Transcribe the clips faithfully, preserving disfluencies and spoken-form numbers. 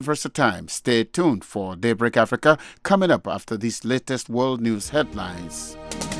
Versatime. Stay tuned for Daybreak Africa coming up after these latest world news headlines.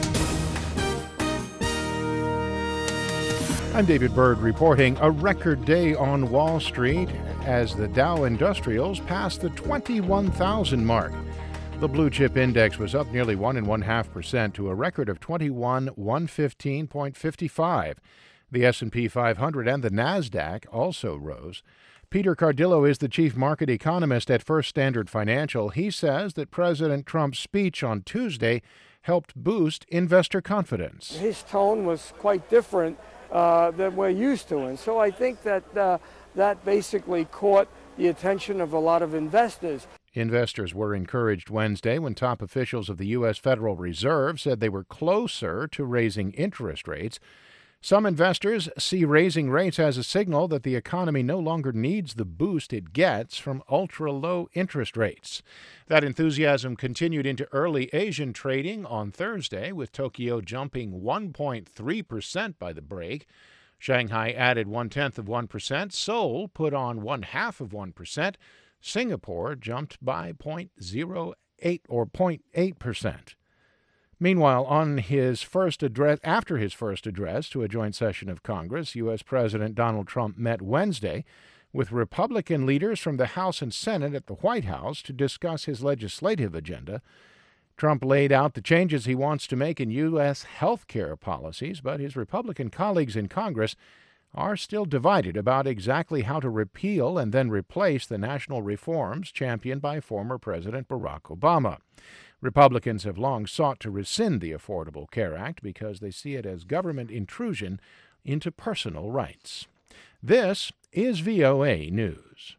I'm David Byrd reporting a record day on Wall Street as the Dow Industrials passed the twenty-one thousand mark. The blue chip index was up nearly one and one half percent to a record of twenty-one thousand one hundred fifteen point five five. The S and P five hundred and the NASDAQ also rose. Peter Cardillo is the chief market economist at First Standard Financial. He says that President Trump's speech on Tuesday helped boost investor confidence. His tone was quite different uh, than we're used to, and so I think that uh, that basically caught the attention of a lot of investors. Investors were encouraged Wednesday when top officials of the U S Federal Reserve said they were closer to raising interest rates. Some investors see raising rates as a signal that the economy no longer needs the boost it gets from ultra-low interest rates. That enthusiasm continued into early Asian trading on Thursday, with Tokyo jumping one point three percent by the break. Shanghai added one-tenth of one percent. Seoul put on one-half of one percent. Singapore jumped by zero point zero eight or zero point eight percent. Meanwhile, on his first address, after his first address to a joint session of Congress, U S. President Donald Trump met Wednesday with Republican leaders from the House and Senate at the White House to discuss his legislative agenda. Trump laid out the changes he wants to make in U S health care policies, but his Republican colleagues in Congress are still divided about exactly how to repeal and then replace the national reforms championed by former President Barack Obama. Republicans have long sought to rescind the Affordable Care Act because they see it as government intrusion into personal rights. This is V O A News.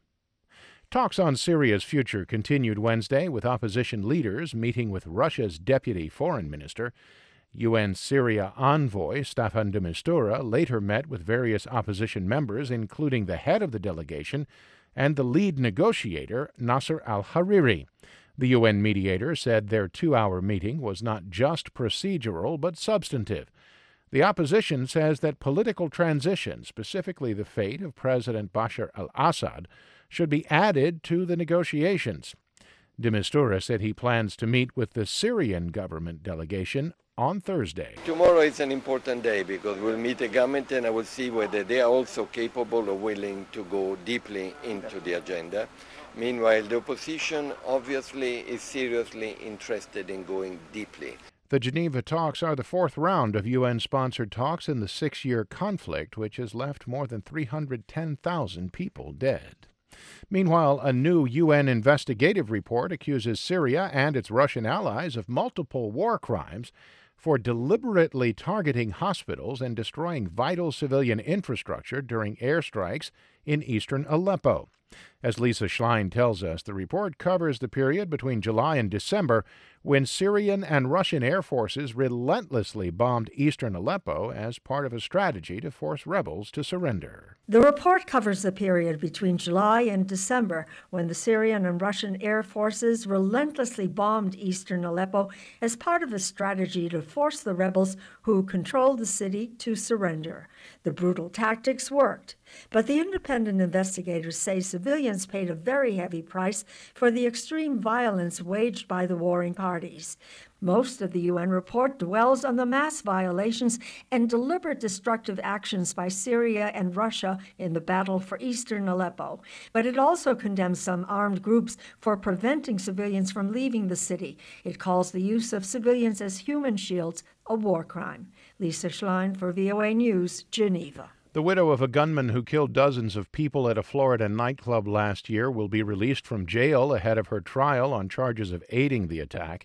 Talks on Syria's future continued Wednesday, with opposition leaders meeting with Russia's deputy foreign minister. U N Syria envoy Staffan de Mistura later met with various opposition members, including the head of the delegation and the lead negotiator, Nasser al-Hariri. The U N mediator said their two-hour meeting was not just procedural but substantive. The opposition says that political transition, specifically the fate of President Bashar al-Assad, should be added to the negotiations. De Mistura said he plans to meet with the Syrian government delegation on Thursday. Tomorrow is an important day because we'll meet the government and I will see whether they are also capable or willing to go deeply into the agenda. Meanwhile, the opposition obviously is seriously interested in going deeply. The Geneva talks are the fourth round of U N-sponsored talks in the six-year conflict, which has left more than three hundred ten thousand people dead. Meanwhile, a new U N investigative report accuses Syria and its Russian allies of multiple war crimes for deliberately targeting hospitals and destroying vital civilian infrastructure during airstrikes in eastern Aleppo. As Lisa Schlein tells us, the report covers the period between July and December when Syrian and Russian air forces relentlessly bombed eastern Aleppo as part of a strategy to force rebels to surrender. The report covers the period between July and December when the Syrian and Russian air forces relentlessly bombed eastern Aleppo as part of a strategy to force the rebels who controlled the city to surrender. The brutal tactics worked, but the independent investigators say civilians paid a very heavy price for the extreme violence waged by the warring parties. Most of the U N report dwells on the mass violations and deliberate destructive actions by Syria and Russia in the battle for eastern Aleppo. But it also condemns some armed groups for preventing civilians from leaving the city. It calls the use of civilians as human shields a war crime. Lisa Schlein for V O A News, Geneva. The widow of a gunman who killed dozens of people at a Florida nightclub last year will be released from jail ahead of her trial on charges of aiding the attack.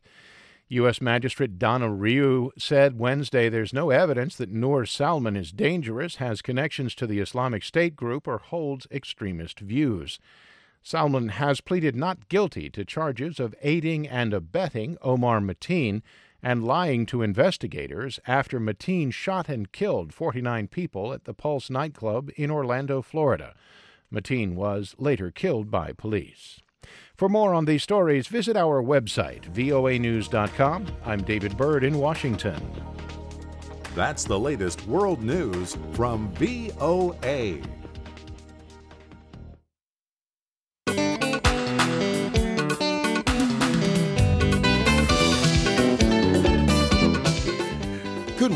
U S. Magistrate Donna Ryu said Wednesday there's no evidence that Noor Salman is dangerous, has connections to the Islamic State group, or holds extremist views. Salman has pleaded not guilty to charges of aiding and abetting Omar Mateen and lying to investigators after Mateen shot and killed forty-nine people at the Pulse nightclub in Orlando, Florida. Mateen was later killed by police. For more on these stories, visit our website, V O A news dot com. I'm David Byrd in Washington. That's the latest world news from V O A.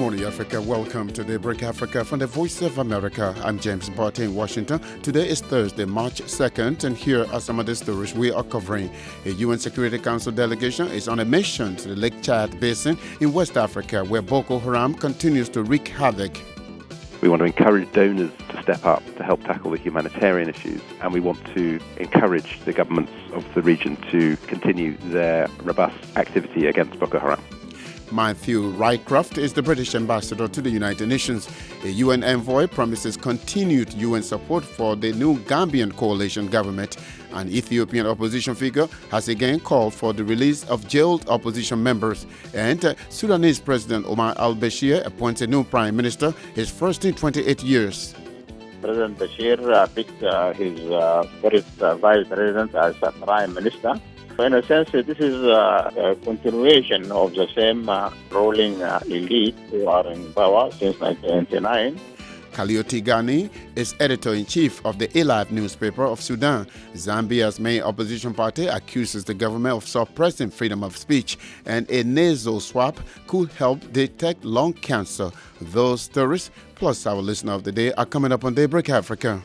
morning, Africa. Welcome to Daybreak Africa from the Voice of America. I'm James Barty in Washington. Today is Thursday, March second, and here are some of the stories we are covering. A U N Security Council delegation is on a mission to the Lake Chad Basin in West Africa, where Boko Haram continues to wreak havoc. We want to encourage donors to step up to help tackle the humanitarian issues, and we want to encourage the governments of the region to continue their robust activity against Boko Haram. Matthew Rycroft is the British ambassador to the United Nations. A U N envoy promises continued U N support for the new Gambian coalition government. An Ethiopian opposition figure has again called for the release of jailed opposition members. And uh, Sudanese President Omar al-Bashir appoints a new prime minister, his first in twenty-eight years. President Bashir uh, picked uh, his uh, first uh, vice president as a prime minister. In a sense, this is uh, a continuation of the same uh, ruling uh, elite who are in power since nineteen ninety-nine. Kalioti Ghani is editor-in-chief of the Alive newspaper of Sudan. Zambia's main opposition party accuses the government of suppressing freedom of speech, and a nasal swab could help detect lung cancer. Those stories, plus our listener of the day, are coming up on Daybreak Africa.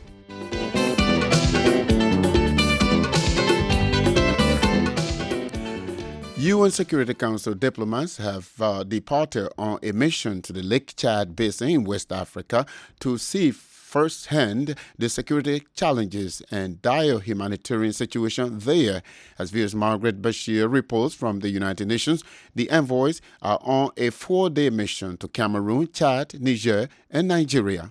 U N Security Council diplomats have uh, departed on a mission to the Lake Chad Basin in West Africa to see firsthand the security challenges and dire humanitarian situation there. As V O's Margaret Bashir reports from the United Nations, the envoys are on a four-day mission to Cameroon, Chad, Niger, and Nigeria.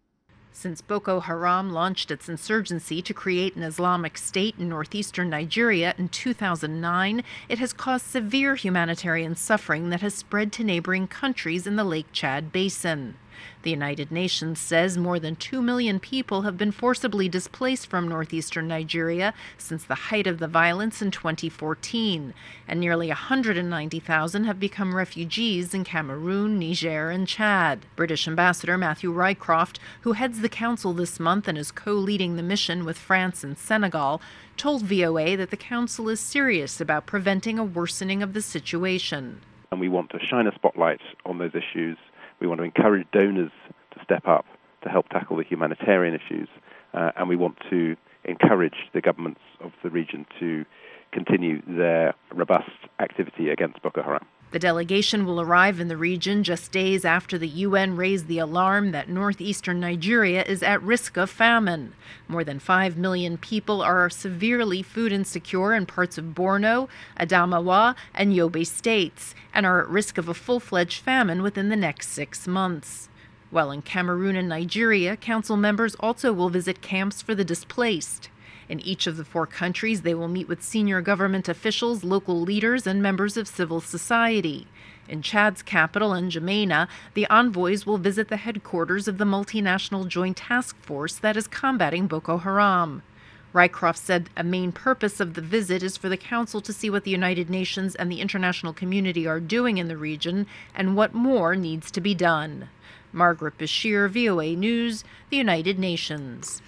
Since Boko Haram launched its insurgency to create an Islamic State in northeastern Nigeria in two thousand nine, it has caused severe humanitarian suffering that has spread to neighboring countries in the Lake Chad Basin. The United Nations says more than two million people have been forcibly displaced from northeastern Nigeria since the height of the violence in twenty fourteen, and nearly one hundred ninety thousand have become refugees in Cameroon, Niger, and Chad. British Ambassador Matthew Rycroft, who heads the Council this month and is co-leading the mission with France and Senegal, told V O A that the Council is serious about preventing a worsening of the situation. And we want to shine a spotlight on those issues. We want to encourage donors to step up to help tackle the humanitarian issues, uh, and we want to encourage the governments of the region to continue their robust activity against Boko Haram. The delegation will arrive in the region just days after the U N raised the alarm that northeastern Nigeria is at risk of famine. More than five million people are severely food insecure in parts of Borno, Adamawa, and Yobe states, and are at risk of a full-fledged famine within the next six months. While in Cameroon and Nigeria, council members also will visit camps for the displaced. In each of the four countries, they will meet with senior government officials, local leaders, and members of civil society. In Chad's capital, N'Djamena, the envoys will visit the headquarters of the multinational joint task force that is combating Boko Haram. Rycroft said a main purpose of the visit is for the Council to see what the United Nations and the international community are doing in the region and what more needs to be done. Margaret Bashir, V O A News, the United Nations.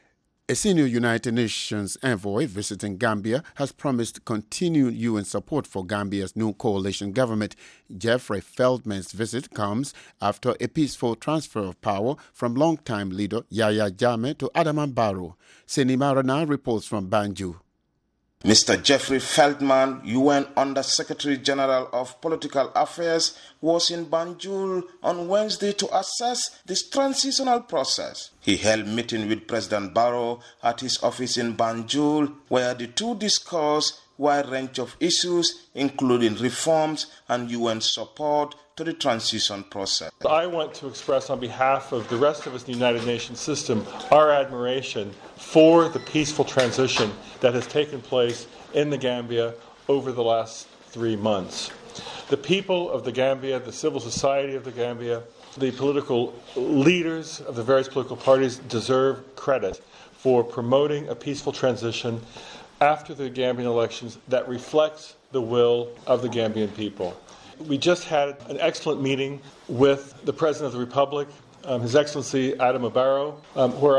A senior United Nations envoy visiting Gambia has promised continued U N support for Gambia's new coalition government. Jeffrey Feldman's visit comes after a peaceful transfer of power from longtime leader Yahya Jammeh to Adama Barrow. Seni Marana reports from Banjul. Mister Jeffrey Feldman, U N Under-Secretary General of Political Affairs, was in Banjul on Wednesday to assess this transitional process. He held a meeting with President Barrow at his office in Banjul, where the two discussed a wide range of issues, including reforms and U N support to the transition process. I want to express on behalf of the rest of us in the United Nations system our admiration for the peaceful transition that has taken place in the Gambia over the last three months. The people of the Gambia, the civil society of the Gambia, the political leaders of the various political parties deserve credit for promoting a peaceful transition after the Gambian elections that reflects the will of the Gambian people. We just had an excellent meeting with the President of the Republic, um, His Excellency Adama Barrow, um, where I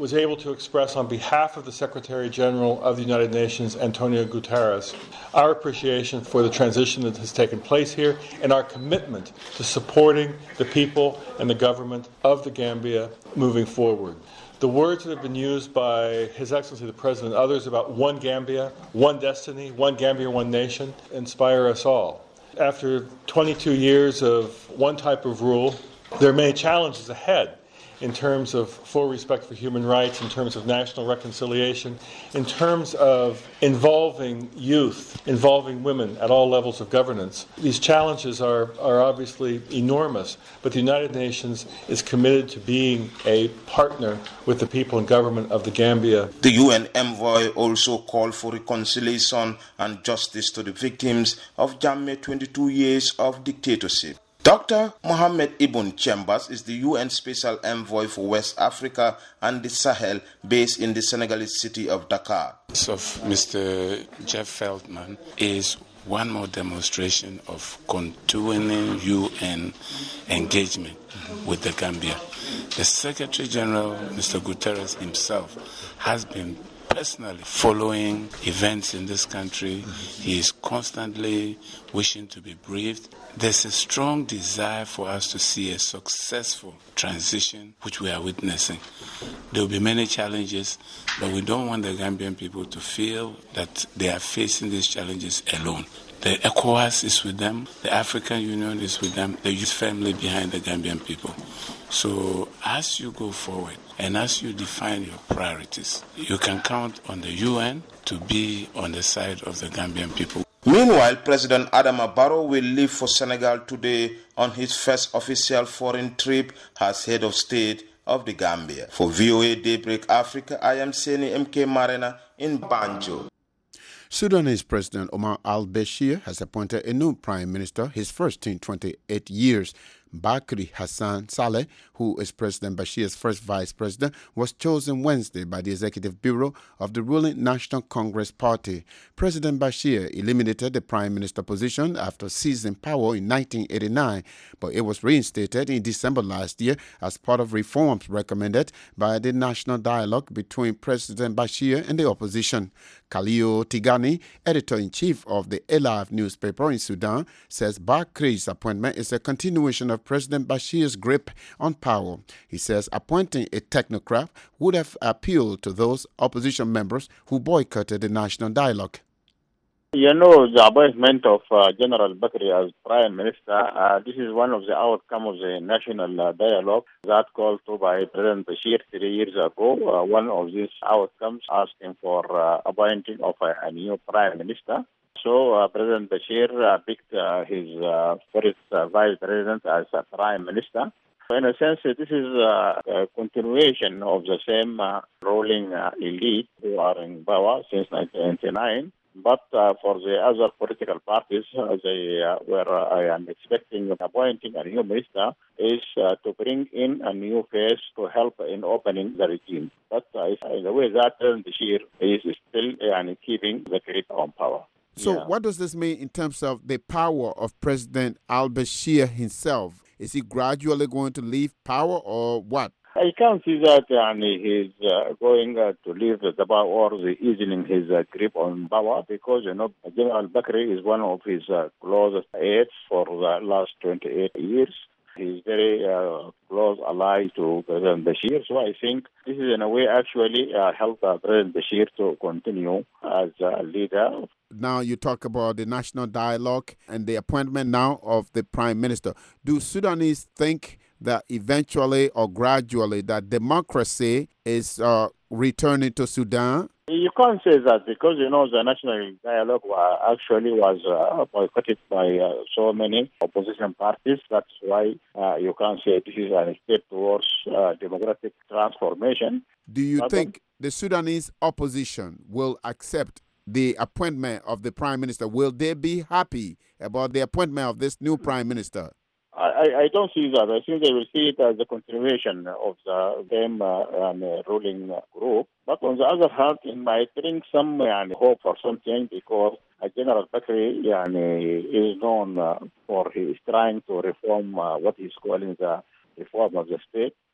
was able to express on behalf of the Secretary General of the United Nations, Antonio Guterres, our appreciation for the transition that has taken place here and our commitment to supporting the people and the government of the Gambia moving forward. The words that have been used by His Excellency the President and others about one Gambia, one destiny, one Gambia, one nation, inspire us all. After twenty-two years of one type of rule, there are many challenges ahead in terms of full respect for human rights, in terms of national reconciliation, in terms of involving youth, involving women at all levels of governance. These challenges are, are obviously enormous, but the United Nations is committed to being a partner with the people and government of the Gambia. The U N envoy also called for reconciliation and justice to the victims of Jammeh's twenty-two years of dictatorship. Doctor Mohamed Ibn Chambers is the U N Special Envoy for West Africa and the Sahel based in the Senegalese city of Dakar. Of Mister Jeff Feldman is one more demonstration of continuing U N engagement with the Gambia. The Secretary General, Mister Guterres himself, has been personally following events in this country. He is constantly wishing to be briefed. There's a strong desire for us to see a successful transition, which we are witnessing. There will be many challenges, but we don't want the Gambian people to feel that they are facing these challenges alone. The ECOWAS is with them, the African Union is with them, the youth family behind the Gambian people. So as you go forward and as you define your priorities, you can count on the U N to be on the side of the Gambian people. Meanwhile, President Adama Barrow will leave for Senegal today on his first official foreign trip as head of state of the Gambia. For V O A Daybreak Africa, I am Seni M K Marena in Banjul. Sudanese President Omar al-Bashir has appointed a new prime minister, his first in twenty-eight years. Bakri Hassan Saleh, who is President Bashir's first vice president, was chosen Wednesday by the Executive Bureau of the ruling National Congress Party. President Bashir eliminated the prime minister position after seizing power in nineteen eighty-nine, but it was reinstated in December last year as part of reforms recommended by the national dialogue between President Bashir and the opposition. Khalil Tigani, editor-in-chief of the Elaf newspaper in Sudan, says Bakri's appointment is a continuation of President Bashir's grip on power. He says appointing a technocrat would have appealed to those opposition members who boycotted the national dialogue. You know, the appointment of uh, General Bakri as Prime Minister, uh, this is one of the outcomes of the national uh, dialogue that called for by President Bashir three years ago. Uh, one of these outcomes asking for uh, appointing of a, a new Prime Minister. So uh, President Bashir uh, picked uh, his uh, first uh, Vice President as a Prime Minister. So in a sense, this is uh, a continuation of the same uh, ruling uh, elite who are in power since nineteen ninety-nine. But uh, for the other political parties, uh, they uh, were, uh, I am expecting appointing a new minister is uh, to bring in a new face to help in opening the regime. But uh, in the way that President Bashir is still uh, keeping the grip on power. So yeah. What does this mean in terms of the power of President al-Bashir himself? Is he gradually going to leave power or what? I can't see that uh, he's uh, going uh, to leave the power or the easing his uh, grip on power because, you know, General Bakri is one of his uh, closest aides for the last twenty-eight years. He's very uh, close ally to President Bashir. So I think this is in a way actually uh, help uh, President Bashir to continue as a leader. Now you talk about the national dialogue and the appointment now of the prime minister. Do Sudanese think that eventually or gradually that democracy is uh, returning to Sudan? You can't say that because, you know, the national dialogue uh, actually was uh, boycotted by uh, so many opposition parties. That's why uh, you can't say this is a step towards uh, democratic transformation. Do you but think the Sudanese opposition will accept the appointment of the prime minister? Will they be happy about the appointment of this new prime minister? I, I don't see that. I think they will see it as a continuation of the same uh, um, ruling group. But on the other hand, it might bring some uh, hope for something because uh, General Bakri uh, is known uh, for his trying to reform uh, what he's calling the reform of the state.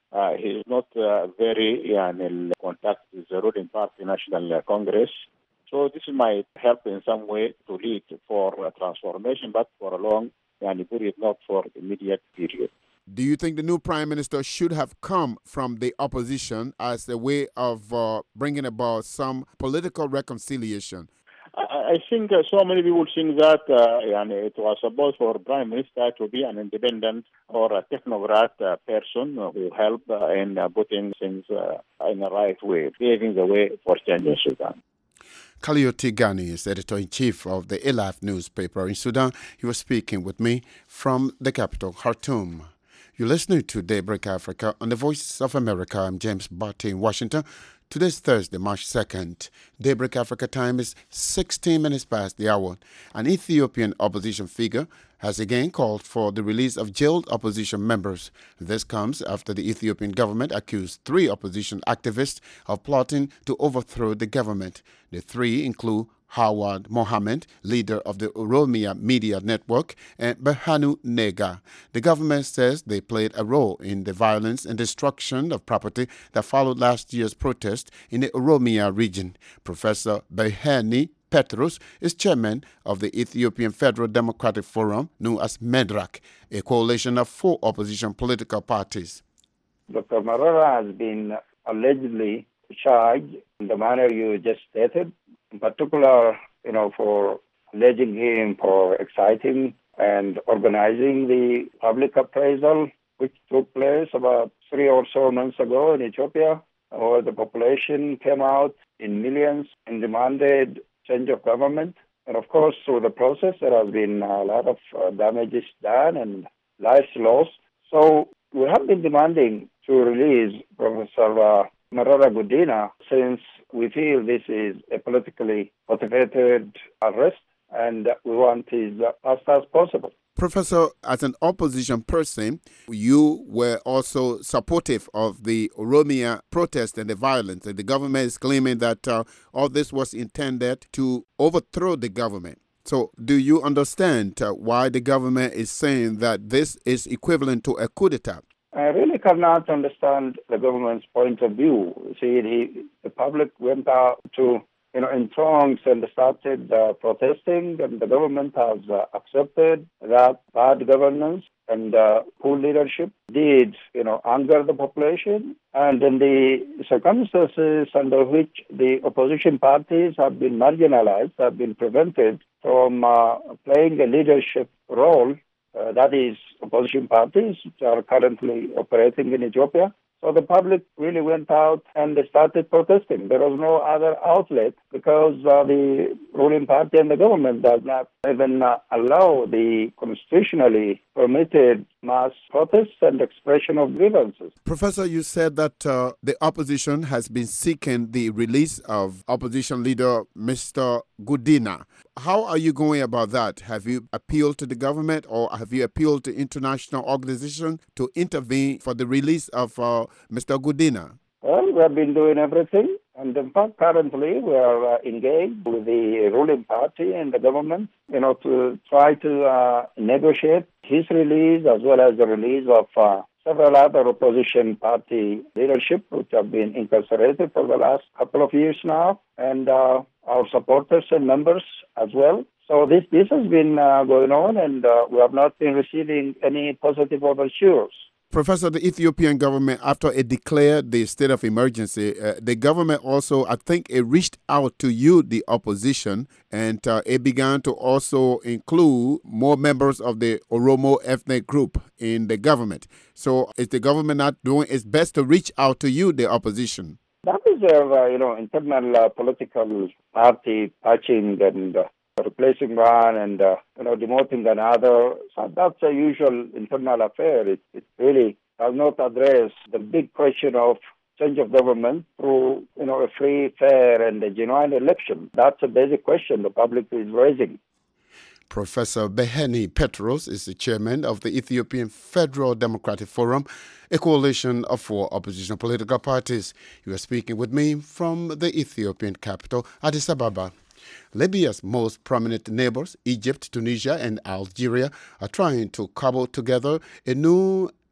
Uh, he is not uh, very uh, in contact with the ruling party National Congress. So this might help in some way to lead for uh, transformation, but for a long yani, period, not for immediate period. Do you think the new prime minister should have come from the opposition as a way of uh, bringing about some political reconciliation? I, I think uh, so many people think that uh, yani, it was supposed for prime minister to be an independent or a technocrat uh, person who help uh, in uh, putting things uh, in the right way, paving the way for change in Sudan. Khalil Tigani is editor-in-chief of the Elaf newspaper in Sudan. He was speaking with me from the capital, Khartoum. You're listening to Daybreak Africa on the Voice of America. I'm James Barty in Washington. Today's Thursday, March second. Daybreak Africa time is sixteen minutes past the hour. An Ethiopian opposition figure has again called for the release of jailed opposition members. This comes after the Ethiopian government accused three opposition activists of plotting to overthrow the government. The three include Hawad Mohammed, leader of the Oromia Media Network, and Berhanu Nega. The government says they played a role in the violence and destruction of property that followed last year's protest in the Oromia region. Professor Berhanu Petrus is chairman of the Ethiopian Federal Democratic Forum, known as MEDRAC, a coalition of four opposition political parties. Doctor Marara has been allegedly charged in the manner you just stated, in particular, you know, for alleging him for exciting and organizing the public appraisal, which took place about three or so months ago in Ethiopia, where the population came out in millions and demanded change of government. And of course, through the process, there has been a lot of uh, damages done and lives lost. So we have been demanding to release Professor uh, Marara Gudina, since we feel this is a politically motivated arrest and we want it as fast as possible. Professor, as an opposition person, you were also supportive of the Oromia protest and the violence. And the government is claiming that uh, all this was intended to overthrow the government. So do you understand uh, why the government is saying that this is equivalent to a coup d'etat? I really cannot understand the government's point of view. See, the, the public went out to, you know, in throngs and started uh, protesting, and the government has uh, accepted that bad governance and uh, poor leadership did, you know, anger the population. And in the circumstances under which the opposition parties have been marginalized, have been prevented from uh, playing a leadership role, Uh, that is, opposition parties which are currently operating in Ethiopia. So the public really went out and they started protesting. There was no other outlet because uh, the ruling party and the government does not even uh, allow the constitutionally permitted mass protests and expression of grievances. Professor, you said that uh, the opposition has been seeking the release of opposition leader Mister Gudina. How are you going about that? Have you appealed to the government or have you appealed to international organizations to intervene for the release of uh, Mister Gudina? Well, we have been doing everything. And in fact, currently we are uh, engaged with the ruling party and the government, you know, to try to uh, negotiate his release as well as the release of uh, several other opposition party leadership which have been incarcerated for the last couple of years now, and uh, our supporters and members as well. So this, this has been uh, going on, and uh, we have not been receiving any positive overtures. Professor, the Ethiopian government, after it declared the state of emergency, uh, the government also, I think, it reached out to you, the opposition, and uh, it began to also include more members of the Oromo ethnic group in the government. So is the government not doing its best to reach out to you, the opposition? That is their, uh, you know, internal uh, political party patching and uh, replacing one and, uh, you know, demoting another. So that's a usual internal affair. It, it really does not address the big question of change of government through, you know, a free, fair, and a genuine election. That's a basic question the public is raising. Professor Berhanu Petrus is the chairman of the Ethiopian Federal Democratic Forum, a coalition of four opposition political parties. You are speaking with me from the Ethiopian capital, Addis Ababa. Libya's most prominent neighbors, Egypt, Tunisia, and Algeria, are trying to cobble together a new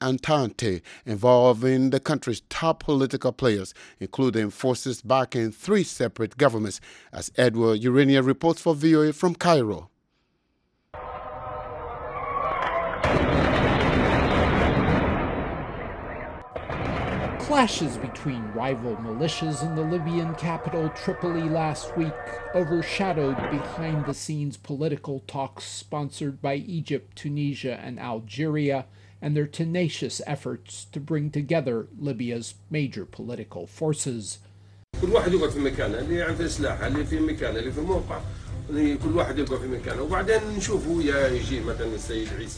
Entente involving the country's top political players, including forces backing three separate governments, as Edward Urania reports for V O A from Cairo. Clashes between rival militias in the Libyan capital Tripoli last week overshadowed behind-the-scenes political talks sponsored by Egypt, Tunisia, and Algeria, and their tenacious efforts to bring together Libya's major political forces. كل واحد يقعد في مكانه اللي عنده سلاح اللي في مكانه اللي في موقع كل واحد يقعد في مكانه وبعدين نشوفوا يا يجي مثلا السيد عيسى.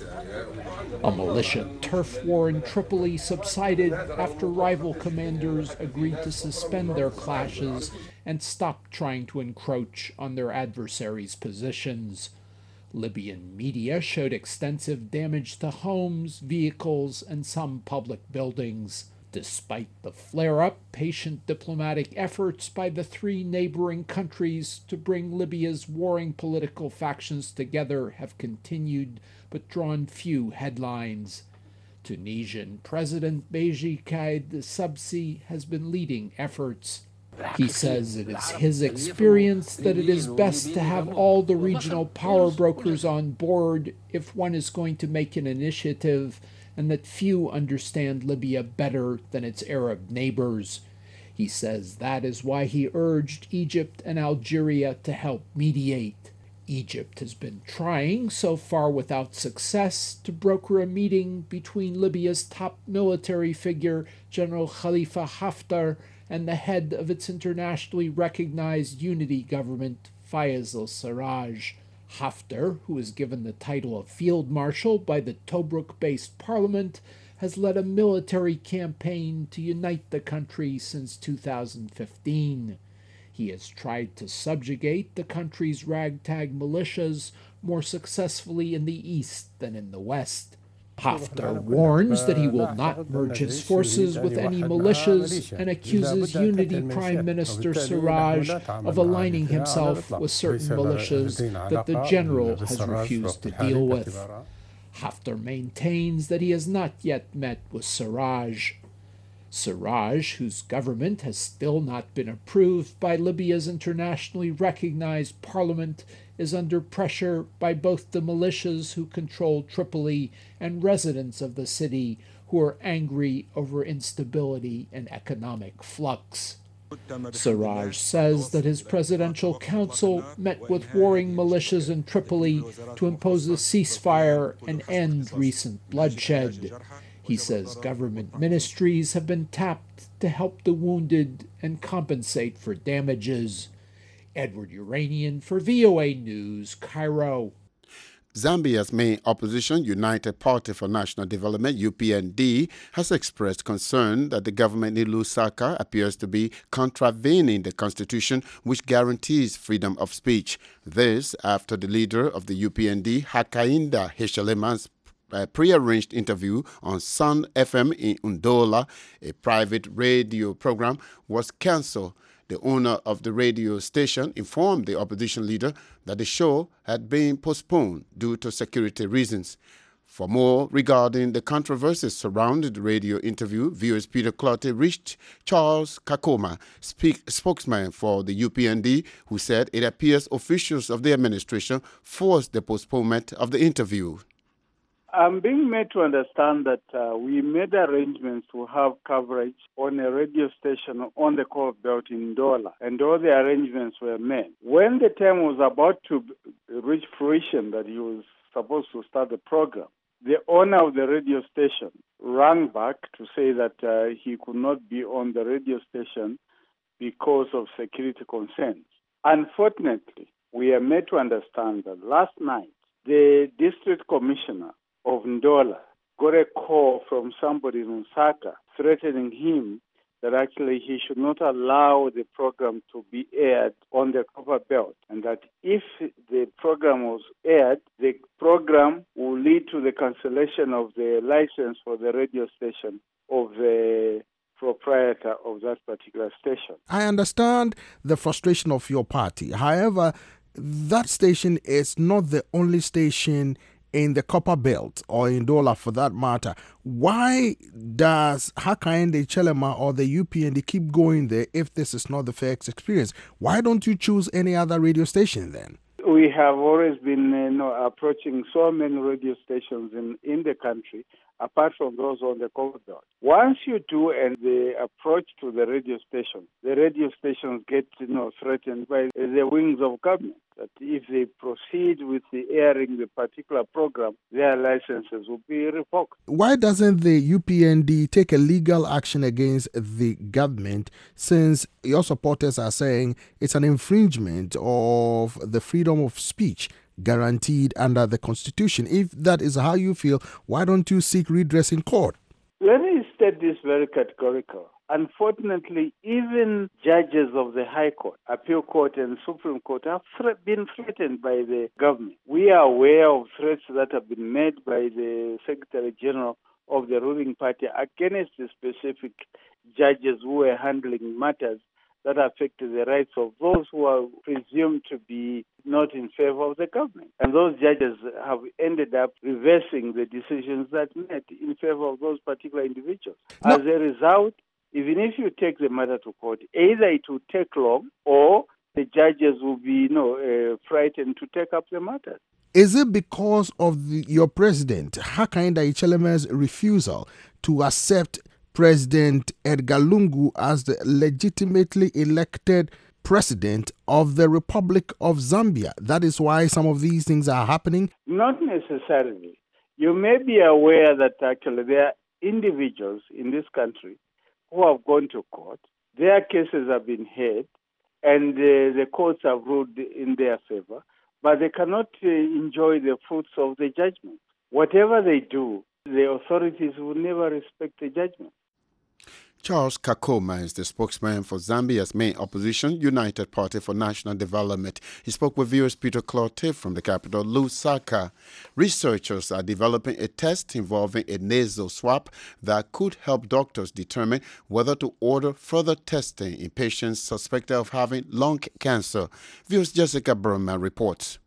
A militia turf war in Tripoli subsided after rival commanders agreed to suspend their clashes and stop trying to encroach on their adversaries' positions. Libyan media showed extensive damage to homes, vehicles, and some public buildings. Despite the flare-up, patient diplomatic efforts by the three neighboring countries to bring Libya's warring political factions together have continued, but drawn few headlines. Tunisian President Beji Caid Essebsi has been leading efforts. He says it is his experience that it is best to have all the regional power brokers on board if one is going to make an initiative, and that few understand Libya better than its Arab neighbors. He says that is why he urged Egypt and Algeria to help mediate. Egypt has been trying, so far without success, to broker a meeting between Libya's top military figure, General Khalifa Haftar, and the head of its internationally recognized unity government, Fayez al-Sarraj. Haftar, who is given the title of Field Marshal by the Tobruk-based parliament, has led a military campaign to unite the country since two thousand fifteen. He has tried to subjugate the country's ragtag militias more successfully in the east than in the west. Haftar warns that he will not merge his forces with any militias and accuses Unity Prime Minister Sarraj of aligning himself with certain militias that the general has refused to deal with. Haftar maintains that he has not yet met with Sarraj. Sarraj, whose government has still not been approved by Libya's internationally recognized parliament, is under pressure by both the militias who control Tripoli and residents of the city who are angry over instability and economic flux. Sarraj says that his presidential council met with warring militias in Tripoli to impose a ceasefire and end recent bloodshed. He says government ministries have been tapped to help the wounded and compensate for damages. Edward Uranian for V O A News, Cairo. Zambia's main opposition, United Party for National Development, U P N D, has expressed concern that the government in Lusaka appears to be contravening the constitution, which guarantees freedom of speech. This after the leader of the U P N D, Hakainde Hichilema's a prearranged interview on Sun F M in Ndola, a private radio program, was cancelled. The owner of the radio station informed the opposition leader that the show had been postponed due to security reasons. For more regarding the controversies surrounding the radio interview, V O A's Peter Clottey reached Charles Kakoma, speak, spokesman for the U P N D, who said it appears officials of the administration forced the postponement of the interview. I'm being made to understand that uh, we made arrangements to have coverage on a radio station on the Coal Belt in Ndola, and all the arrangements were made. When the time was about to reach fruition that he was supposed to start the program, the owner of the radio station rang back to say that uh, he could not be on the radio station because of security concerns. Unfortunately, we are made to understand that last night, the district commissioner of Ndola got a call from somebody in Lusaka threatening him that actually he should not allow the program to be aired on the Copper Belt, and that if the program was aired, the program will lead to the cancellation of the license for the radio station of the proprietor of that particular station. I understand the frustration of your party. However, that station is not the only station in the Copper Belt or in Dola for that matter, why does Hakainde Hichilema or the U P N D keep going there if this is not the first experience? Why don't you choose any other radio station then? We have always been uh, you know, approaching so many radio stations in, in the country, apart from those on the Copper Belt. Once you do and the approach to the radio station, the radio stations get you know, threatened by the wings of government. That if they proceed with the airing the particular program, their licenses will be revoked. Why doesn't the U P N D take a legal action against the government, since your supporters are saying it's an infringement of the freedom of speech guaranteed under the Constitution? If that is how you feel, why don't you seek redress in court? Let me state this very categorical. Unfortunately, even judges of the High Court, Appeal Court and Supreme Court have thre- been threatened by the government. We are aware of threats that have been made by the Secretary General of the ruling party against the specific judges who are handling matters that affect the rights of those who are presumed to be not in favor of the government. And those judges have ended up reversing the decisions that made in favor of those particular individuals. No. As a result, even if you take the matter to court, either it will take long or the judges will be you know, uh, frightened to take up the matter. Is it because of the, your president, Hakainde Hichilema's refusal to accept President Edgar Lungu as the legitimately elected president of the Republic of Zambia? That is why some of these things are happening? Not necessarily. You may be aware that actually there are individuals in this country who have gone to court. Their cases have been heard and uh, the courts have ruled in their favor, but they cannot uh, enjoy the fruits of the judgment. Whatever they do, the authorities will never respect the judgment. Charles Kakoma is the spokesman for Zambia's main opposition, United Party for National Development. He spoke with viewers Peter Cloete from the capital, Lusaka. Researchers are developing a test involving a nasal swab that could help doctors determine whether to order further testing in patients suspected of having lung cancer. Viewers Jessica Berman reports.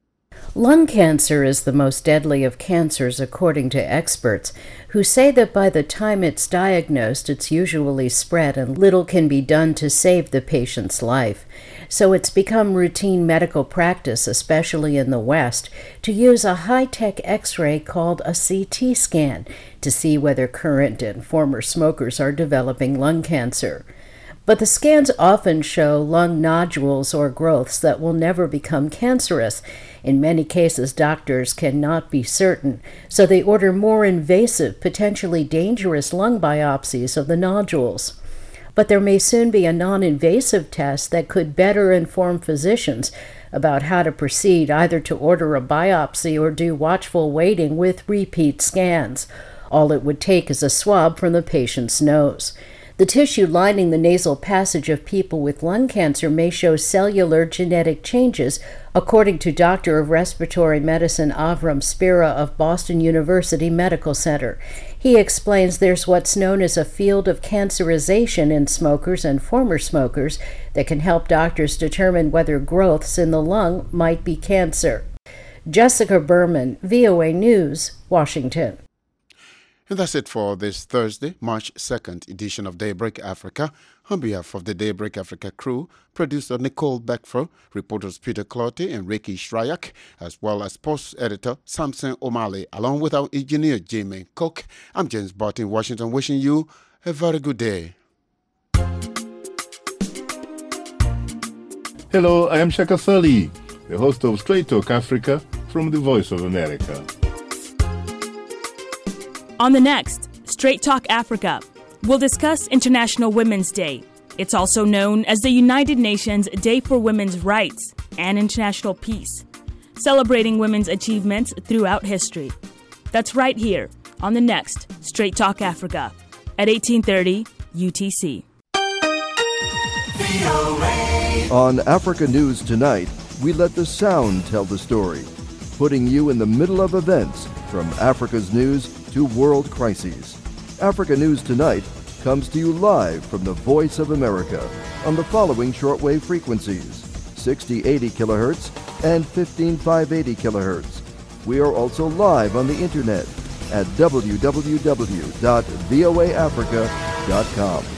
Lung cancer is the most deadly of cancers, according to experts, who say that by the time it's diagnosed, it's usually spread and little can be done to save the patient's life. So it's become routine medical practice, especially in the West, to use a high-tech X-ray called a C T scan to see whether current and former smokers are developing lung cancer. But the scans often show lung nodules or growths that will never become cancerous. In many cases, doctors cannot be certain, so they order more invasive, potentially dangerous lung biopsies of the nodules. But there may soon be a non-invasive test that could better inform physicians about how to proceed, either to order a biopsy or do watchful waiting with repeat scans. All it would take is a swab from the patient's nose. The tissue lining the nasal passage of people with lung cancer may show cellular genetic changes, according to Doctor of Respiratory Medicine Avram Spira of Boston University Medical Center. He explains there's what's known as a field of cancerization in smokers and former smokers that can help doctors determine whether growths in the lung might be cancer. Jessica Berman, V O A News, Washington. And that's it for this Thursday, March second edition of Daybreak Africa. On behalf of the Daybreak Africa crew, producer Nicole Beckford, reporters Peter Cloete and Ricky Shryak, as well as post editor Samson O'Malley, along with our engineer Jamie Cook, I'm James Barton, Washington, wishing you a very good day. Hello, I am Shaka Sali, the host of Straight Talk Africa from the Voice of America. On the next Straight Talk Africa, we'll discuss International Women's Day. It's also known as the United Nations Day for Women's Rights and International Peace, celebrating women's achievements throughout history. That's right here on the next Straight Talk Africa at eighteen thirty U T C. On Africa News Tonight, we let the sound tell the story, putting you in the middle of events from Africa's news to world crises. Africa News Tonight comes to you live from the Voice of America on the following shortwave frequencies: sixty eighty kilohertz and fifteen five eighty kilohertz. We are also live on the internet at w w w dot v o a africa dot com.